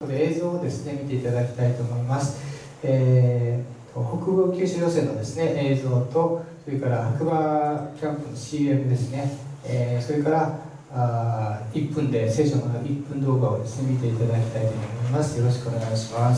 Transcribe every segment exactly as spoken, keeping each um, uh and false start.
映像をですね見ていただきたいと思います。えー、と北部九州予選のですね映像と、それから白馬キャンプの シーエム ですね、えー、それからあいっぷんで聖書のいっぷん動画をですね見ていただきたいと思います。よろしくお願いします。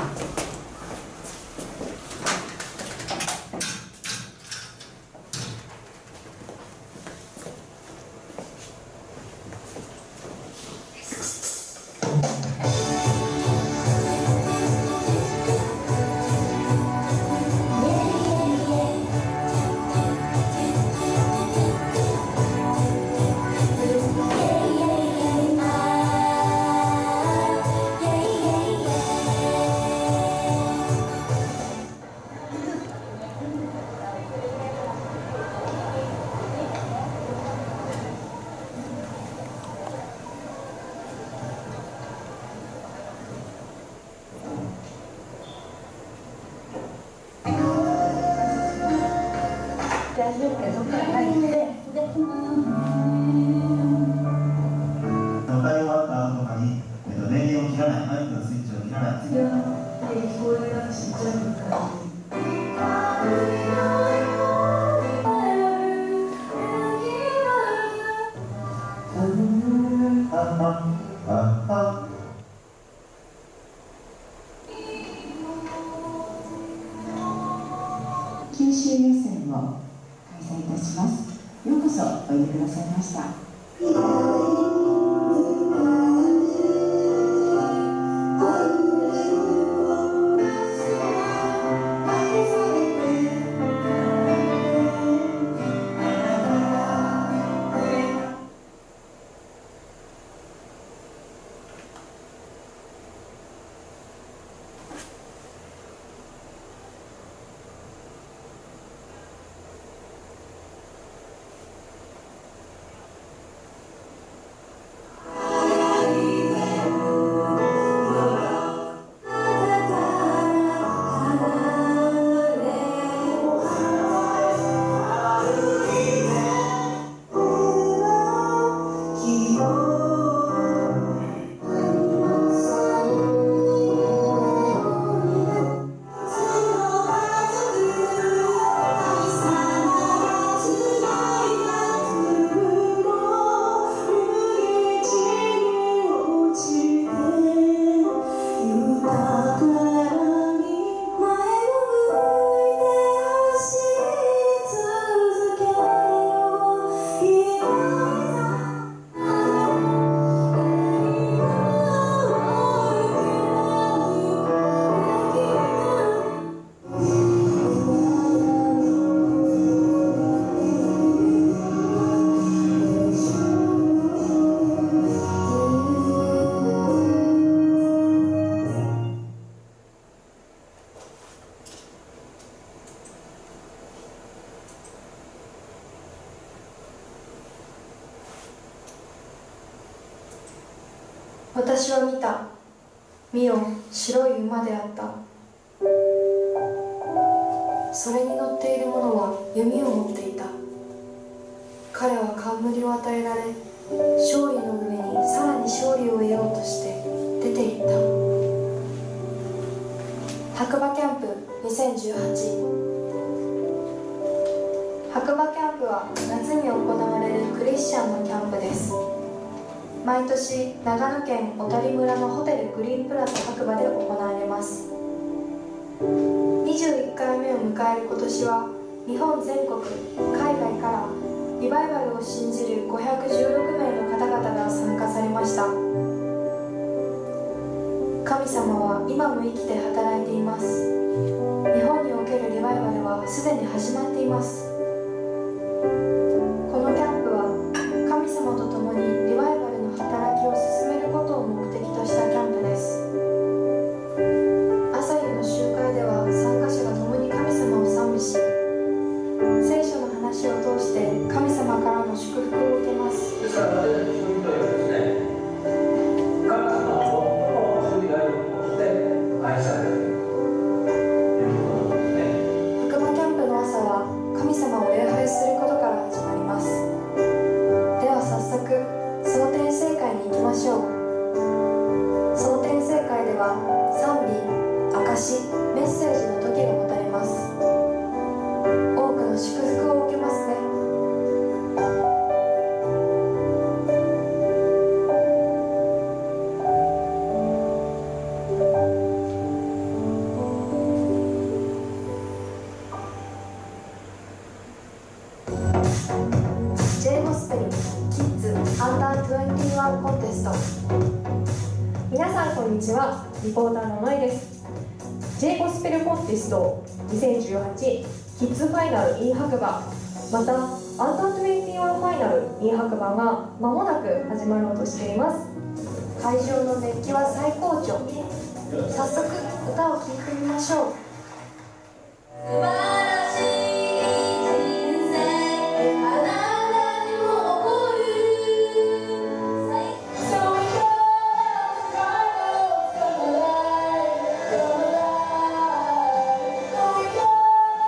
大丈夫か、そこから入ってで、で、 歌い終わった後とかに、えっと、電源を切らない、マイクのスイッチを切らない。 聞こえなくしちゃうから。九州予選を開催いたします。ようこそおいでくださいました。 私は見た。見よ、白い馬であった。それに乗っている者は弓を持っていた。彼は冠を与えられ、勝利の上にさらに勝利を得ようとして出て行った。白馬キャンプにせんじゅうはち。白馬キャンプは夏に行われるクリスチャンのキャンプです。毎年長野県小谷村のホテルグリーンプラザ白馬で行われます。にじゅういっかいめを迎える今年は、日本全国海外からリバイバルを信じるごひゃくじゅうろくめいの方々が参加されました。神様は今も生きて働いています。日本におけるリバイバルはすでに始まっています。このキャンプは神様と共にリバイバル働きを進めることを目的としたキャンプです。朝夕の集会では参加者が共に神様を賛美し、聖書の話を通して神様からの祝福を受けます。 ですから私たち一人一人はですね、神様を最も主がよくして愛されるということなんですね。 白馬キャンプの朝は神様さんこんにちは、リポーターののえです。 J ゴスペルコンテストにせんじゅうはちキッズファイナル in 白馬、またアンダーにじゅういちファイナル in 白馬が間もなく始まろうとしています。 会場の熱気は最高潮。早速歌を聴いてみましょう。素晴らしい人生、あなたにも起こる。So we go, come alive, come alive. So we go,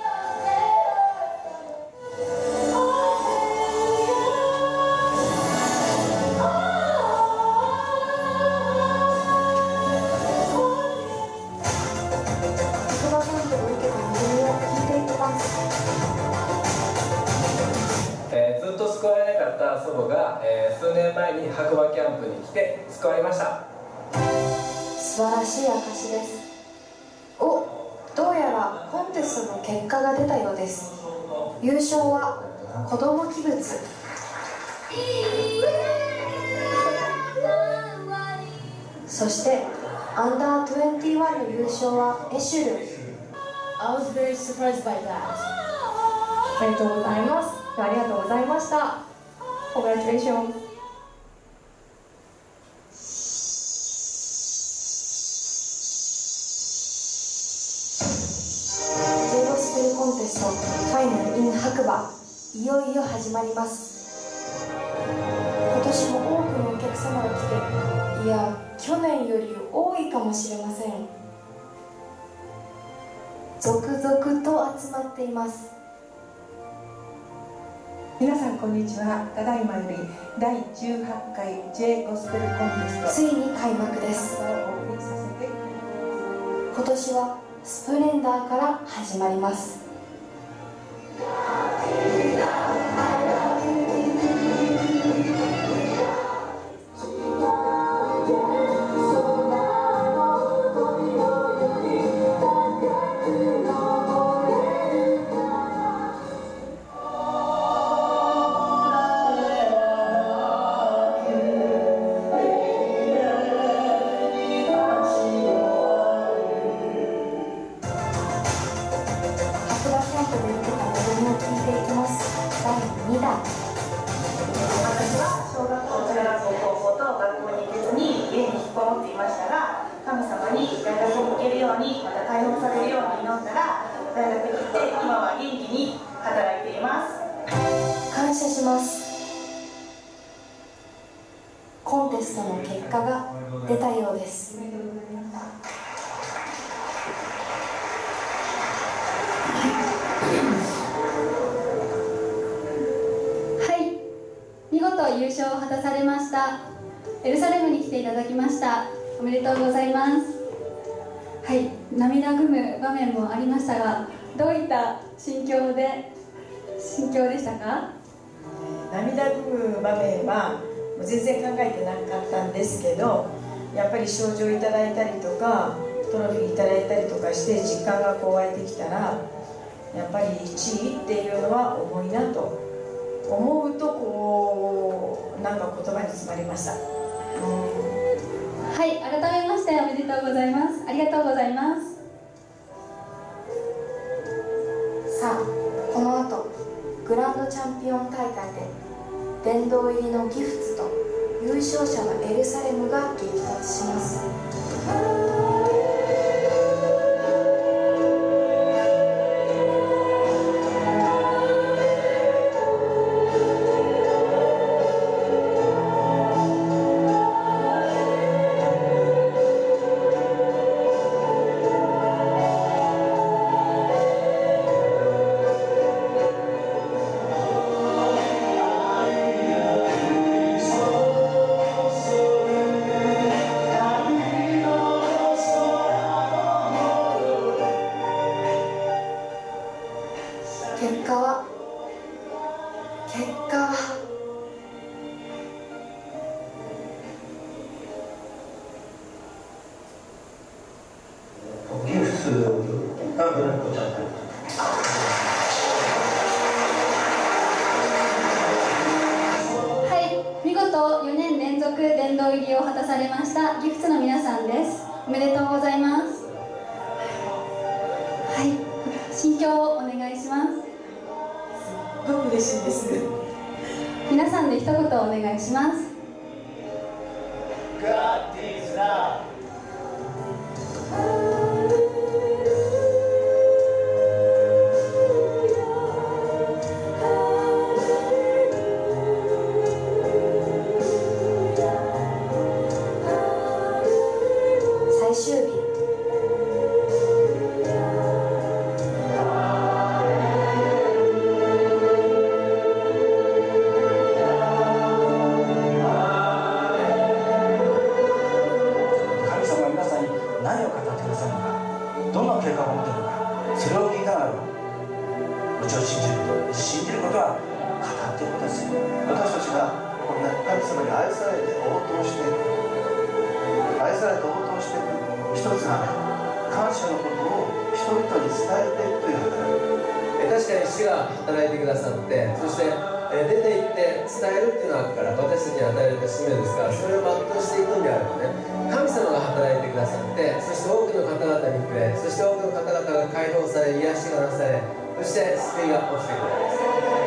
えーずっと救われなかった祖母が、えー数年前に白馬キャンプに来て救われました。 素晴らしい証です。お、どうやらコンテストの結果が出たようです。優勝は子ども器物。そしてアンダーにじゅういちの優勝はエシュル。 I was very surprised by that. ありがとうございます。ありがとうございました。Congratulations。 ジェイゴスペルコンテストファイナル in 白馬、いよいよ始まります。今年も多くのお客様が来て、いや去年より多いかもしれません。続々と集まっています。 皆さんこんにちは。ただいまよりだいじゅうはちかい J ゴスペルコンテストついに開幕です。 お送りさせて今年はスプレンダーから始まります。感謝します。コンテストの結果が出たようです。 はい、見事優勝を果たされましたエルサレムに来ていただきました。おめでとうございます。はい、涙ぐむ場面もありましたが、どういった心境で心境でしたか？ 涙ぐむ場面はもう全然考えてなかったんですけど、やっぱり賞状いただいたりとかトロフィーいただいたりとかして実感がこう湧いてきたら、やっぱりいちいっていうのは重いなと思うと、こうなんか言葉に詰まりました。うんはい、改めましておめでとうございます。ありがとうございます。 さあ、この後グランドチャンピオン大会で殿堂入りのギフツと優勝者のエルサレムが激突します。結果は結果はギフスがブラックチャンピオン。 はい、見事よねん連続殿堂入りを果たされましたギフツの皆さんです。 です。 皆さんで一言お願いします。 God is love。 最終日、 何を語ってくださるのか、どんな計画を持っているのか、それを聞いたならば、うちを信じること、信じることは語っていることですよ。 私たちがこんな神様に愛されて応答していく、愛されて応答していく一つがね、感謝のことを人々に伝えていくという働き。 確かに主が働いてくださって、そして出て行って伝えるっていうのはから私たちに与えられた使命ですから、それを全うしていくんであればね、神様が働いてくださって、そして多くの方々に触れ、そして多くの方々が解放され、癒しがなされ、そして救いが起きてくるんです。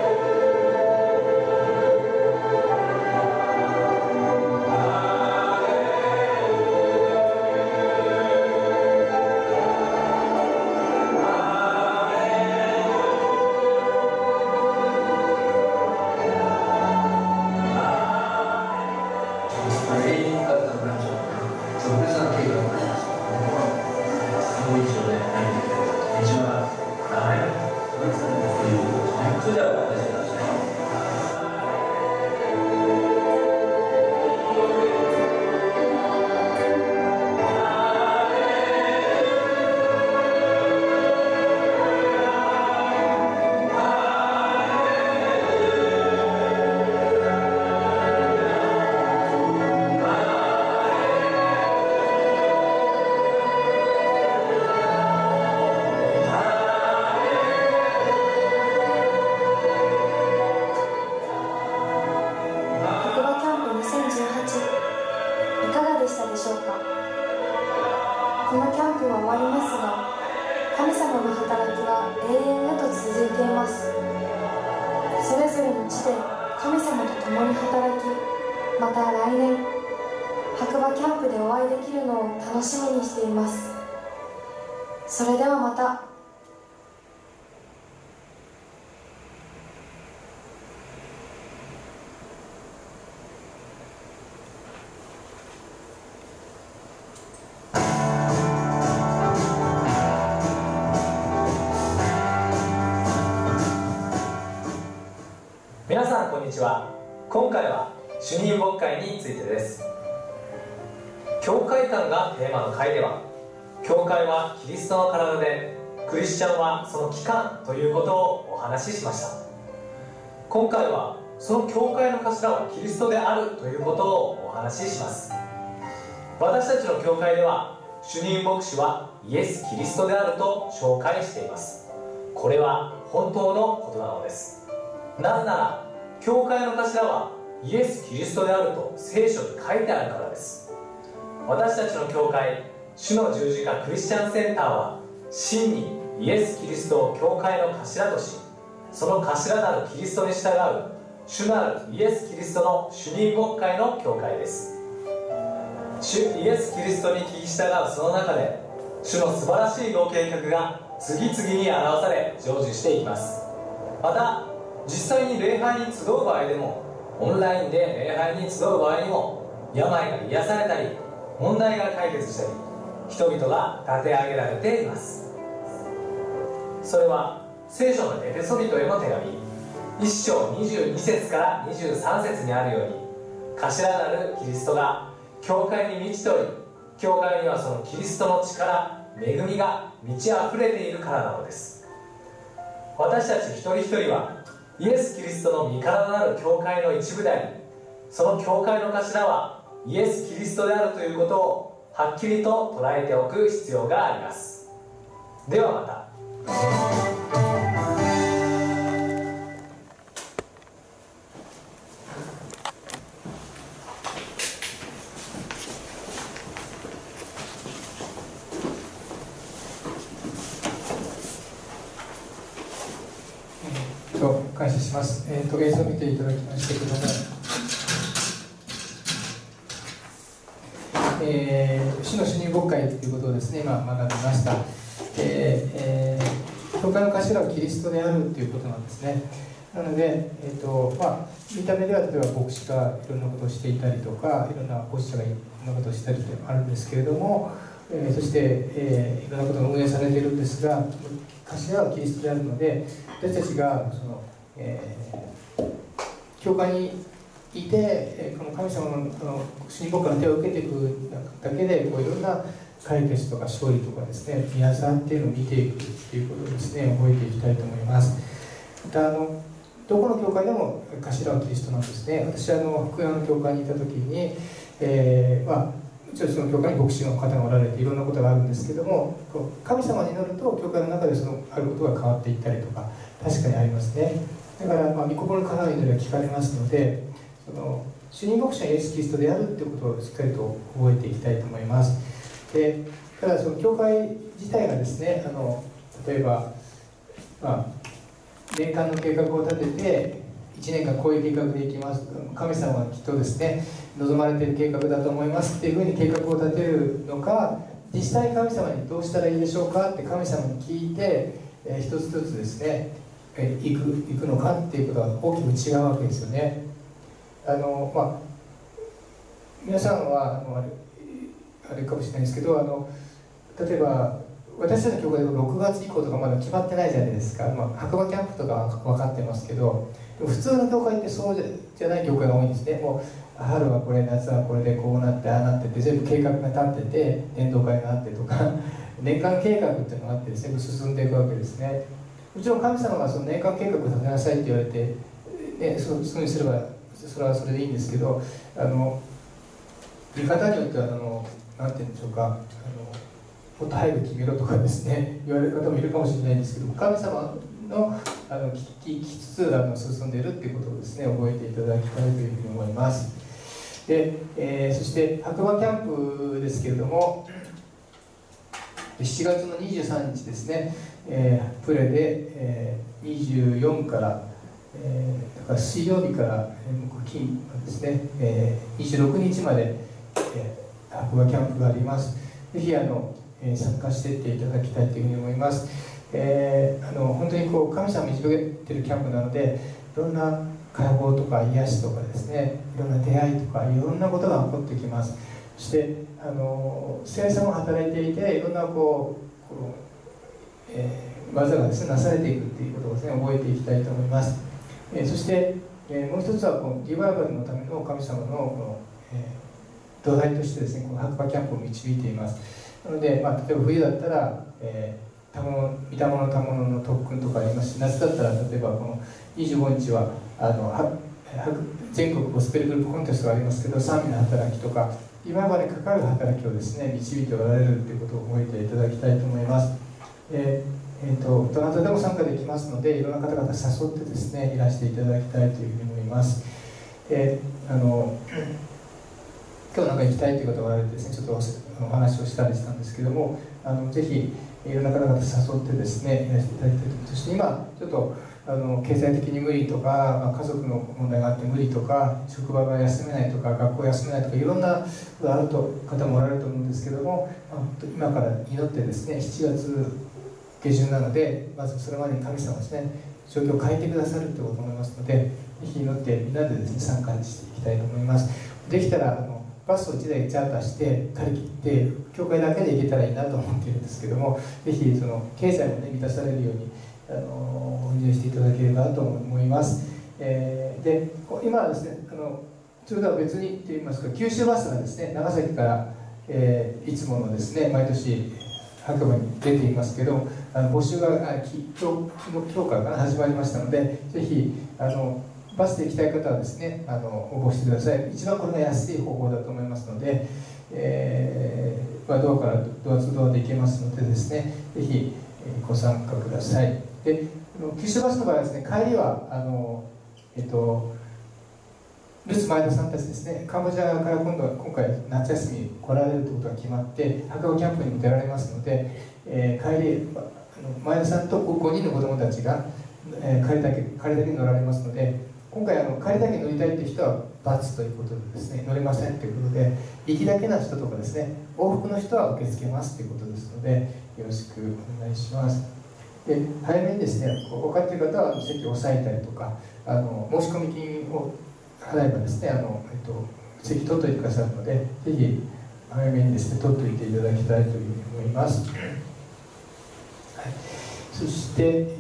このキャンプは終わりますが、神様の働きは永遠へと続いています。それぞれの地で神様と共に働き、また来年白馬キャンプでお会いできるのを楽しみにしています。それではまた。 皆さんこんにちは。今回は主任牧会についてです。教会観がテーマの回では、教会はキリストの体で、クリスチャンはその器官ということをお話ししました。今回はその教会の頭はキリストであるということをお話しします。私たちの教会では主任牧師はイエス・キリストであると紹介しています。これは本当のことなのです。なぜなら教会の頭はイエス・キリストであると聖書に書いてあるからです。私たちの教会主の十字架クリスチャンセンターは真にイエス・キリストを教会の頭とし、その頭なるキリストに従う主なるイエス・キリストの主任牧会の教会です。主イエス・キリストに聞き従うその中で、主の素晴らしいご計画が次々に表され成就していきます。また実際に礼拝に集う場合でも、オンラインで礼拝に集う場合にも、病が癒されたり問題が解決したり、人々が立て上げられています。それは聖書のエペソビトへの手紙いっ章にじゅうに節からにじゅうさん節にあるように、頭なるキリストが教会に満ちており、教会にはそのキリストの力、恵みが満ち溢れているからなのです。私たち一人一人はイエス・キリストの御体なる教会の一部であり、その教会の頭はイエス・キリストであるということをはっきりと捉えておく必要があります。ではまた。 感謝します。えー、と映像を見ていただきましたけども、えー、主の主任牧会ということをですね、今学びました。えー、教会の頭はキリストであるということなんですね。なので、えーとまあ、見た目では例えば牧師がいろんなことをしていたりとか、いろんな牧師者がいろんなことをしたりとあるんですけれども、えー、そして、えー、いろんなことが運営されているんですが、頭はキリストであるので、私たちがその、えー、教会にいて、えー、この神様のこの主任牧会の手を受けていくだけで、こういろんな解決とか勝利とかですね、皆さんっていうのを見ていくっていうことをですね、覚えていきたいと思います。またあのどこの教会でも頭はキリストなんですね。私はあの福山の教会にいた時に、えー、まあもちろんその教会に牧師の方がおられていろんなことがあるんですけども、神様に祈ると教会の中でそのあることが変わっていったりとか確かにありますね。だから、まあ、御心の叶う祈りが聞かれますので、その主任牧師はイエス・キリストであるということをしっかりと覚えていきたいと思います。でただその教会自体がですね、あの例えば、まあ年間の計画を立てていちねんかんこういう計画でいきます、神様はきっとですね望まれている計画だと思いますっていうふうに計画を立てるのか、実際神様にどうしたらいいでしょうかって神様に聞いて、えー、一つずつですね、えー、行く、行くのかっていうことは大きく違うわけですよね。あの、まあ、皆さんはあのあれ、あれかもしれないですけど、あの例えば私たちの教会でもろくがつ以降とかまだ決まってないじゃないですか、まあ、白馬キャンプとかは分かってますけど、普通の教会ってそうじゃない教会が多いんですね。もう春はこれ、夏はこれでこうなってああなってって全部計画が立ってて、伝道会があってとか年間計画っていうのがあって全部進んでいくわけですね。もちろん神様がその年間計画を立てなさいって言われて、ね、そういうふうにすればそれはそれでいいんですけど、あの見方によってはあのなんていうんでしょうか、あのもっと早く決めろとかですね言われる方もいるかもしれないんですけど、神様のあの聞きつつあの進んでいるっていうことをですね覚えていただきたいというふうに思います。で、えー、そして白馬キャンプですけれども、しちがつのにじゅうさんにちですね、えー、プレで、えー、にじゅうよっかから、えー、だから水曜日から木金ですね、えー、にじゅうろくにちまで、えー、白馬キャンプがあります。ぜひあのえー、参加していっていただきたいというふうに思います。えー、あの本当にこう神様を導けているキャンプなので、いろんな解放とか癒しとかですね、いろんな出会いとかいろんなことが起こってきます。そしてあの聖霊様が働いていて、いろんなこう、こう、えー、技がですねなされていくということをですね覚えていきたいと思います。えー、そして、えー、もう一つはこのリバイバルのための神様のこの、えー、土台としてですねこの白馬キャンプを導いています。なので、まあ、例えば冬だったら、えー、たもの御霊の賜物の特訓とかありますし、夏だったら例えばこのにじゅうごにちはあのは全国ゴスペルグループコンテストがありますけど、賛美の働きとか今までかかる働きをですね導いておられるということを覚えていただきたいと思います。えーえー、とどなたでも参加できますので、いろんな方々誘ってですねいらしていただきたいというふうに思います。えー、あの今日なんか行きたいという方がおられてですね、ちょっとお話をしたりしたんですけども、あのぜひいろんな方々誘ってですねいらしていただきたいと思います。そして今ちょっとあの経済的に無理とか、まあ、家族の問題があって無理とか、職場が休めないとか、学校休めないとか、いろんなことがあると方もおられると思うんですけども、まあ、今から祈ってですねしちがつげじゅんなので、まずそれまでに神様ですね状況を変えてくださるということを思いますので、ぜひ祈ってみんなでですね参加していきたいと思います。できたらあのバスをいちだいチャーターして借り切って教会だけで行けたらいいなと思っているんですけども、ぜひその経済も、ね、満たされるようにあのお祈りしていただければと思います。えー、で今はですねあのそれとは別にといいますか、九州バスがですね長崎から、えー、いつものですね毎年白馬に出ていますけど、あの募集があき今日の今日からかな始まりましたので、ぜひあのバスで行きたい方はですねあの応募してください。一番これが安い方法だと思いますので、えーまあ、ドアからドアツードアで行けますのでですね、ぜひご参加ください。で九州バスの場合はですね、帰りはあの、えっと、ルツ前田さんたちですね、カンボジアから今度は今回夏休み来られるということが決まって白馬キャンプにも出られますので、えー、帰りあの前田さんとごにんの子どもたちがえー、帰りだけ帰りだけ乗られますので、今回あの帰りだけ乗りたいという人は×ということでですね、乗れませんということで、行きだけな人とかですね、往復の人は受け付けますということですので、よろしくお願いします。で、早めにですね、分かっている方は席を押さえたりとか、あの申し込み金を払えばですね、あの、えっと、席取っておいてくださるので、ぜひ早めにですね、取っておいていただきたいというふうに思います。はい、そして